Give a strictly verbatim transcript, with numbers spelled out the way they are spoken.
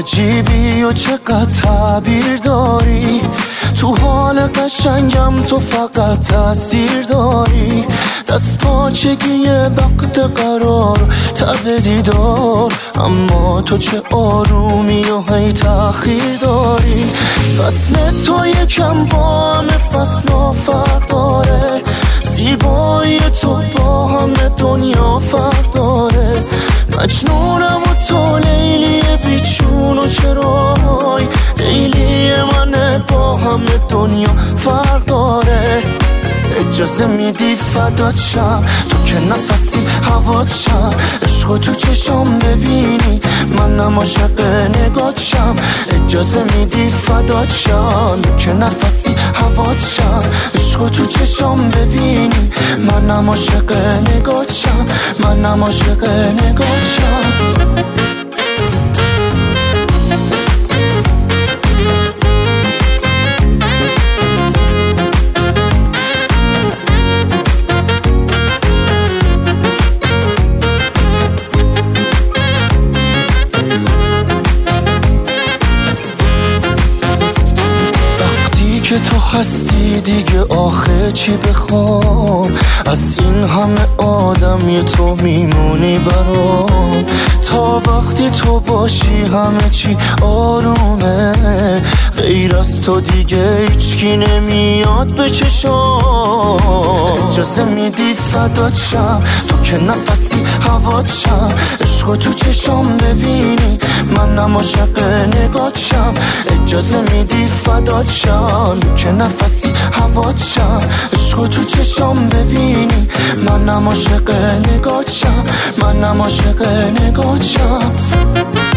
عجیبی و چقدر تعبیر داری، تو حال قشنگم تو فقط تاثیر داری. دست پاچگی وقت قرار تب دیدار، اما تو چه آرومی و هی تأخیر داری. فصل تو یکم با همه فصل فرق داره، زیبایی تو با همه دنیا فرق داره. مجنونم و تو لیلی بیچون و چرای، لیلی من با همه دنیا فرق داره. اجازه میدی فدات شم، تو که نفسی هوات شم. عشقو تو چشم ببینی منم عاشق نگات شم. اجازه میدی فدات شم، تو که نفسی هوات شم. عشقو تو چشم ببینی منم عاشق نگات شم. منم عاشق نگات شم. که تو هستی دیگه آخه چی بخوام، از این همه آدم یه تو میمونی برام. تا وقتی تو باشی همه چی آرومه، غیر از تو دیگه هیچکی نمیاد به چشام. اجازه میدی فدات شم، تو که نفسی هوات شم. عشقو تو چشم ببینی منم عاشق نگات شم. اجازه میدی فدات شم، تو که نفسی هوات شم. عشقو تو چشم ببینی منم عاشق نگات شم. منم عاشق نگات شم.